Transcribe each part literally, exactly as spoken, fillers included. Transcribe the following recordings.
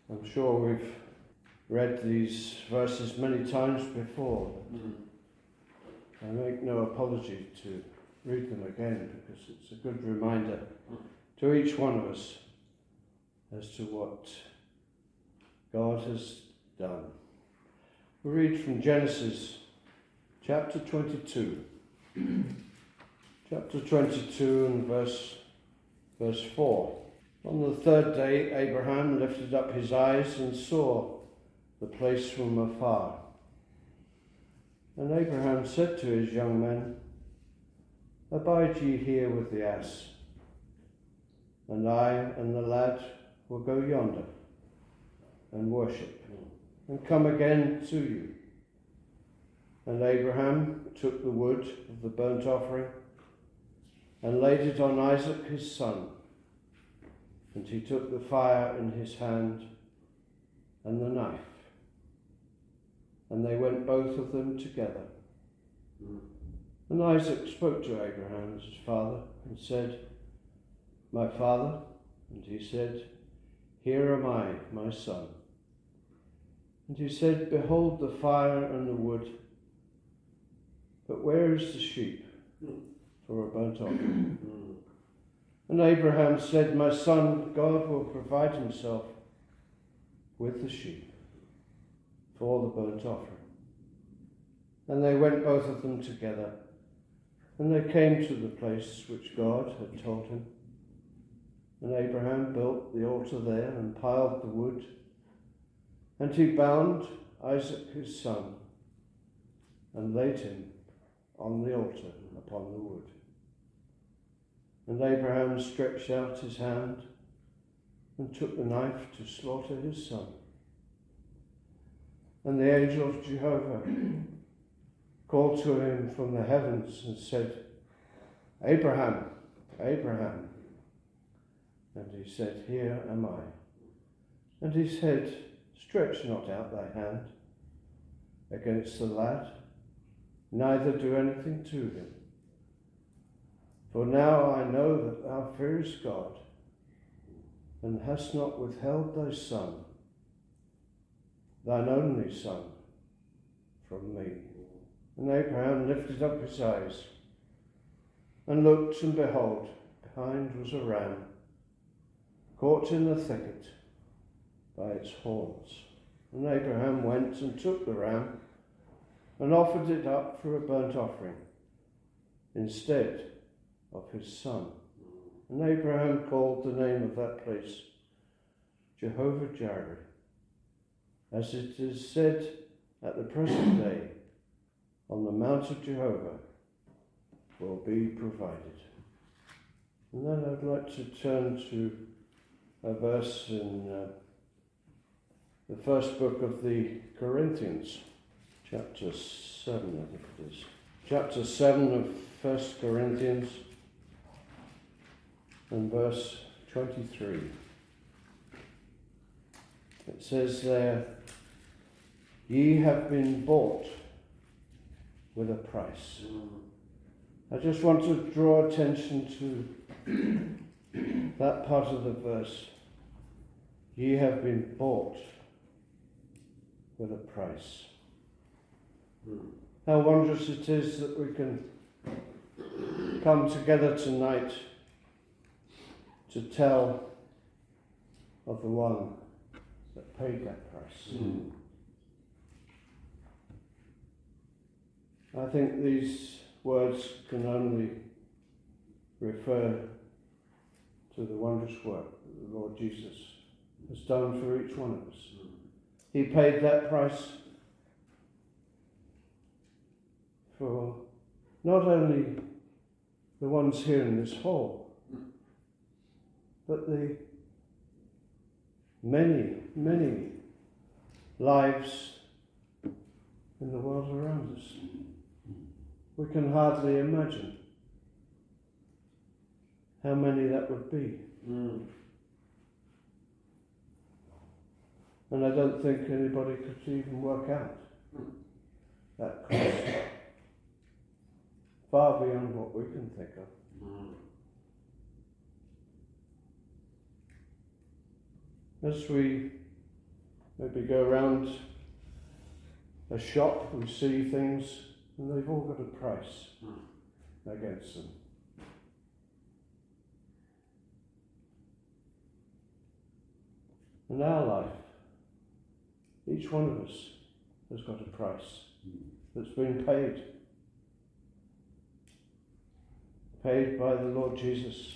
I'm sure we've read these verses many times before. Mm. I make no apology to read them again because it's a good reminder to each one of us as to what God has done. We read from Genesis chapter twenty-two. Chapter twenty-two and verse, verse four. On the third day Abraham lifted up his eyes and saw the place from afar. And Abraham said to his young men, "Abide ye here with the ass, and I and the lad will go yonder and worship, and come again to you." And Abraham took the wood of the burnt offering and laid it on Isaac his son. And he took the fire in his hand and the knife. And they went both of them together. Mm. And Isaac spoke to Abraham, his father, and said, "My father?" And he said, "Here am I, my son." And he said, "Behold the fire and the wood, but where is the sheep for a burnt offering?" Mm. And Abraham said, "My son, God will provide himself with the sheep for the burnt offering." And they went both of them together, and they came to the place which God had told him. And Abraham built the altar there and piled the wood, and he bound Isaac his son and laid him on the altar upon the wood. And Abraham stretched out his hand and took the knife to slaughter his son. And the angel of Jehovah called to him from the heavens and said, "Abraham, Abraham." And he said, "Here am I." And he said, "Stretch not out thy hand against the lad, neither do anything to him. For now I know that thou fearest God, and hast not withheld thy son, thine only son, from me." And Abraham lifted up his eyes and looked, and behold, behind was a ram, caught in the thicket by its horns. And Abraham went and took the ram and offered it up for a burnt offering instead of his son. And Abraham called the name of that place Jehovah-Jireh, as it is said at the present day, "On the mount of Jehovah will be provided." And then I'd like to turn to a verse in uh, the first book of the Corinthians, chapter seven, I think it is. Chapter seven of First Corinthians and verse twenty-three. It says there, "Ye have been bought with a price." I just want to draw attention to that part of the verse. Ye have been bought with a price. Mm. How wondrous it is that we can come together tonight to tell of the one that paid that price. Mm. I think these words can only refer to the wondrous work that the Lord Jesus has done for each one of us. He paid that price for not only the ones here in this hall, but the many, many lives in the world around us. We can hardly imagine how many that would be. Mm. And I don't think anybody could even work out that cost. Far beyond what we can think of. Mm. As we Maybe go around a shop and see things and they've all got a price mm. against them. In our life, each one of us has got a price mm. that's been paid. Paid by the Lord Jesus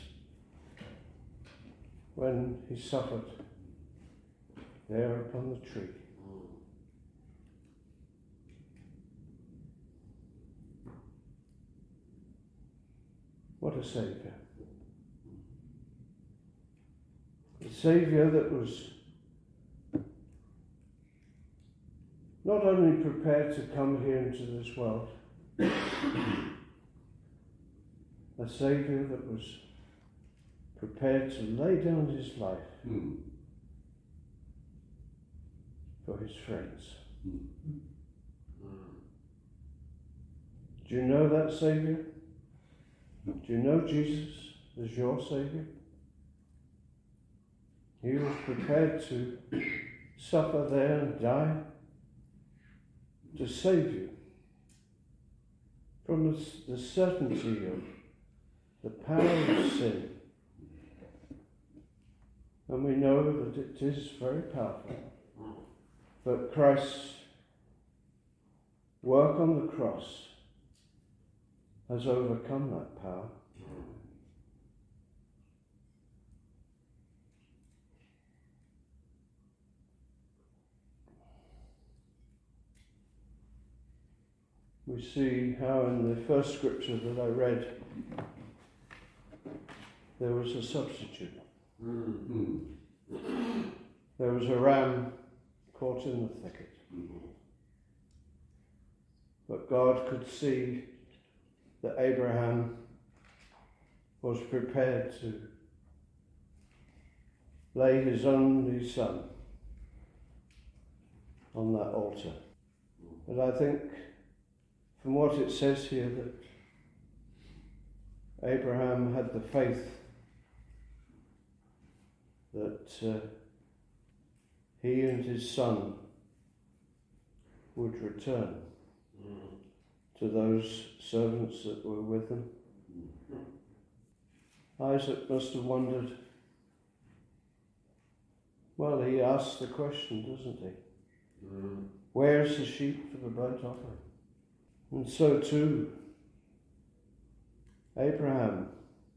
when he suffered there upon the tree. What a Saviour. A Saviour that was not only prepared to come here into this world, a Saviour that was prepared to lay down his life mm. for his friends. Mm. Do you know that Saviour? Do you know Jesus as your Saviour? He was prepared to suffer there and die to save you from the, the certainty of the power of sin. And we know that it is very powerful. But Christ's work on the cross has overcome that power. We see how in the first scripture that I read, there was a substitute. Mm-hmm. There was a ram caught in the thicket. Mm-hmm. But God could see that Abraham was prepared to lay his only son on that altar. But I think from what it says here that Abraham had the faith that uh, he and his son would return mm. to those servants that were with him. Mm. Isaac must have wondered, well, he asks the question, doesn't he? Mm. Where's the sheep for the burnt offering? And so too, Abraham,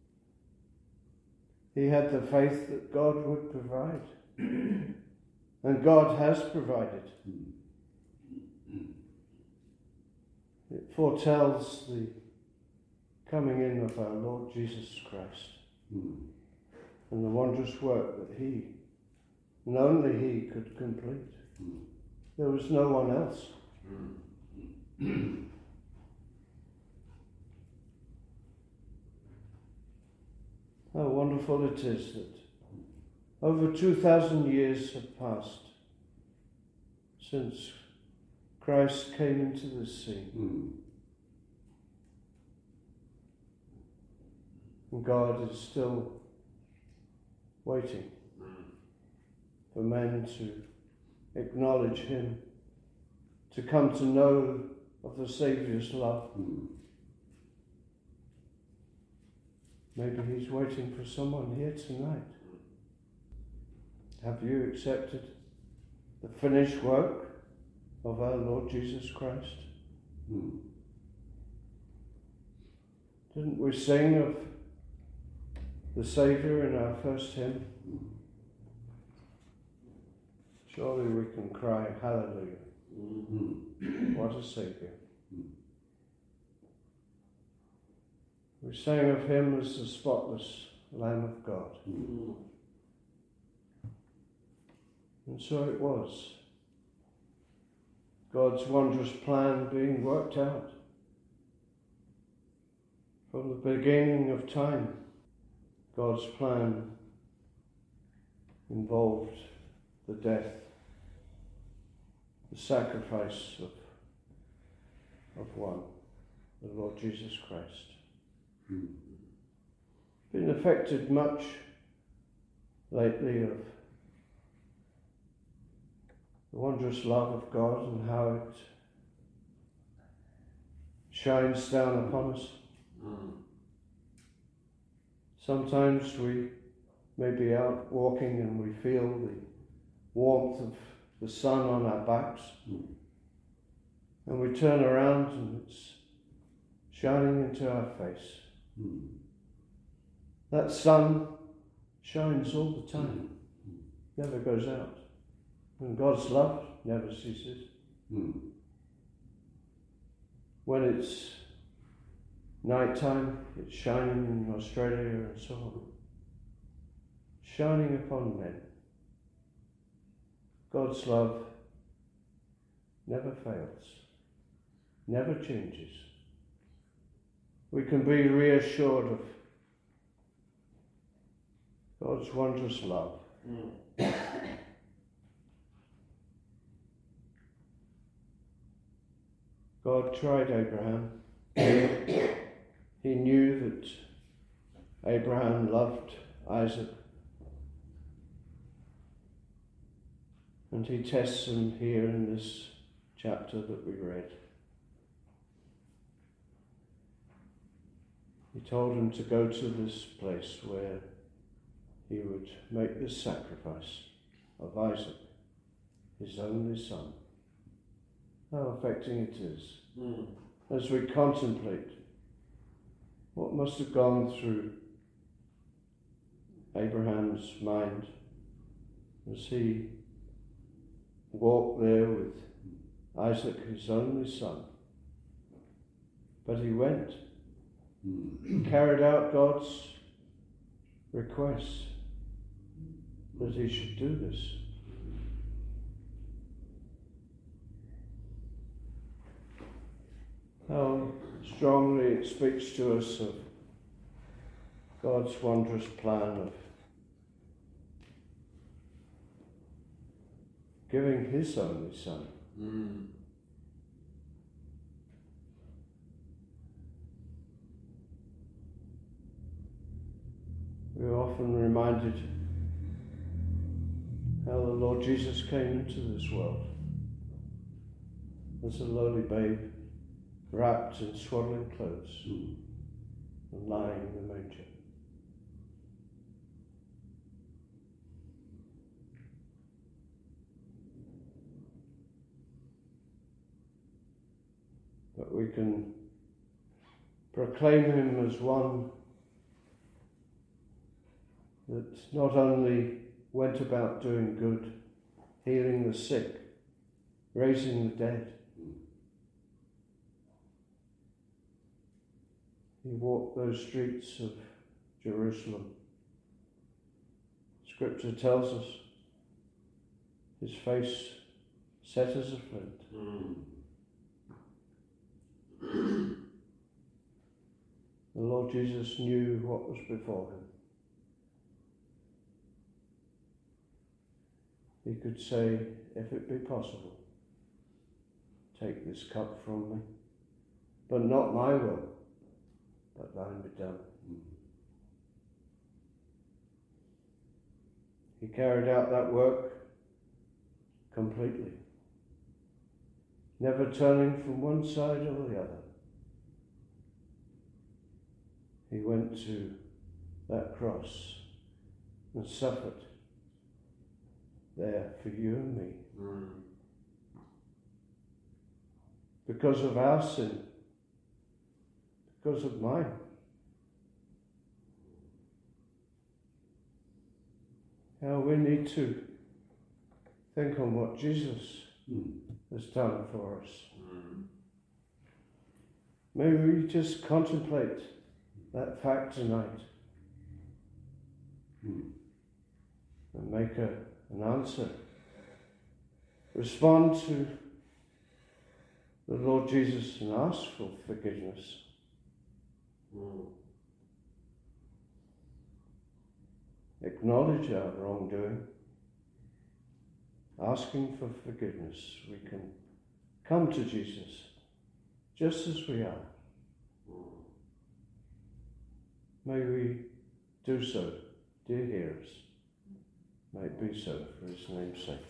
he had the faith that God would provide. And God has provided. It foretells the coming in of our Lord Jesus Christ and the wondrous work that he, and only he, could complete. There was no one else. How wonderful it is that over two thousand years have passed since Christ came into the scene. Mm. And God is still waiting for men to acknowledge him, to come to know of the Saviour's love. Mm. Maybe he's waiting for someone here tonight. Have you accepted the finished work of our Lord Jesus Christ? Hmm. Didn't we sing of the Saviour in our first hymn? Surely we can cry, hallelujah. Mm-hmm. What a Saviour. We sang of him as the spotless Lamb of God. Mm-hmm. And so it was. God's wondrous plan being worked out from the beginning of time. God's plan involved the death, the sacrifice of, of one, the Lord Jesus Christ. Mm. Been affected much lately of the wondrous love of God and how it shines down upon us. Mm. Sometimes we may be out walking and we feel the warmth of the sun on our backs, Mm. and we turn around and it's shining into our face. Mm. That sun shines all the time, never goes out. And God's love never ceases. Mm. When it's night time, it's shining in Australia and so on. Shining upon men. God's love never fails, never changes. We can be reassured of God's wondrous love. Mm. God tried Abraham. He knew that Abraham loved Isaac. And he tests him here in this chapter that we read. He told him to go to this place where he would make this sacrifice of Isaac, his only son. How affecting it is. Mm. As we contemplate what must have gone through Abraham's mind as he walked there with Isaac, his only son. But he went, Mm. carried out God's request that he should do this. How strongly it speaks to us of God's wondrous plan of giving his only son. Mm. We're often reminded how the Lord Jesus came into this world as a lowly babe, wrapped in swaddling clothes Mm. and lying in the manger. But we can proclaim him as one that not only went about doing good, healing the sick, raising the dead. He walked those streets of Jerusalem. Scripture tells us his face set as a flint. Mm. The Lord Jesus knew what was before him. He could say, if it be possible, take this cup from me, but not my will, but thine be done. Mm. He carried out that work completely, never turning from one side or the other. He went to that cross and suffered there for you and me. Mm. Because of our sin, because of mine. How we need to think on what Jesus Mm. has done for us. Mm. May we just contemplate that fact tonight Mm. and make a, an answer. Respond to the Lord Jesus and ask for forgiveness. Mm. Acknowledge our wrongdoing. Asking for forgiveness, we can come to Jesus just as we are. May we do so, dear hearers. May it be so for his name's sake.